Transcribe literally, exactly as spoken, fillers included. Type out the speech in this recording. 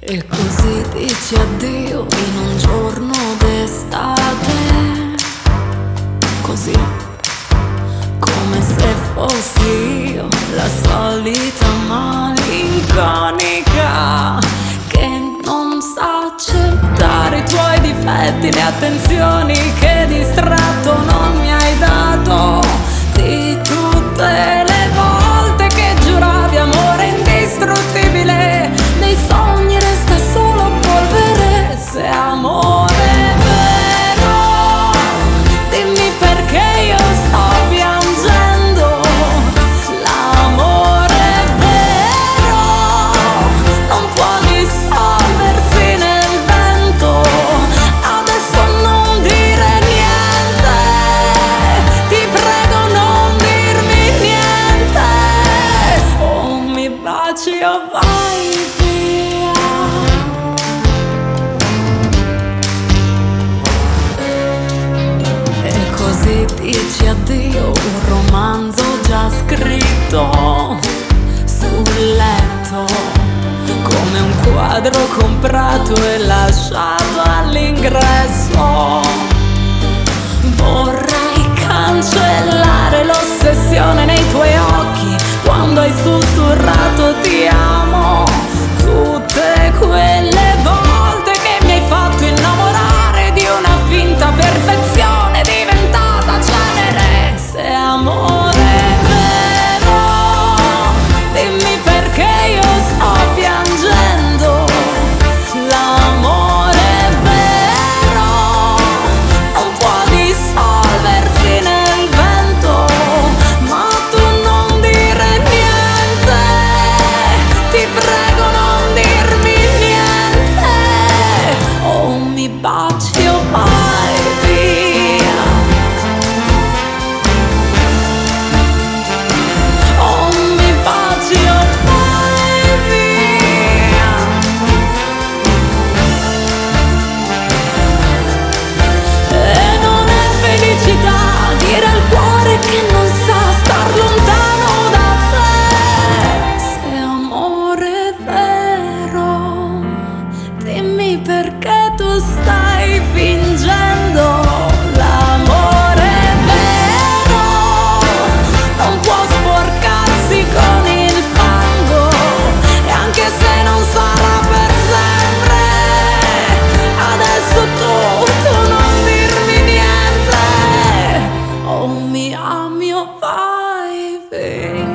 E così dici addio in un giorno d'estate, così come se fossi io la solita malinconica che non sa accettare i tuoi difetti, le attenzioni che distratto non mi hai dato, di tutte le volte che giuravi amore indistruttibile, nei sogni resta solo polvere. Se amore vero, dimmi perché io sto piangendo. L'amore vero non può dissolversi nel vento. Adesso non dire niente, ti prego non dirmi niente. O mi baci o vai via. E così dici addio, un romanzo già scritto sul letto, come un quadro comprato e lasciato all'ingresso. Vorrei cancellare l'ossessione nei tuoi occhi quando hai sussurrato ti amo, tutte quelle volte che mi hai fatto innamorare di una finta perfezione diventata cenere. Se amore vero, dimmi perché io sto piangendo. L'amore vero non può dissolversi nel vento, ma tu non dire niente, ti prego non dirmi niente. O mi baci o vai via. O mi baci o vai via. E non è felicità dire al cuore che non sa star lontano da te. Se amore vero, dimmi perché tu stai fingendo. L'amore vero non può sporcarsi con il fango, e anche se non sarà per sempre, adesso tu, tu non dirmi niente. O mi ami o vai via.